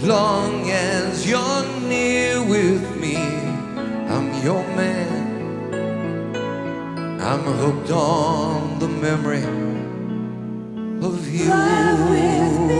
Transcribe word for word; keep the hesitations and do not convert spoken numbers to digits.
long as you're near with me, I'm your man. I'm hooked on the memory of you. Fly with me.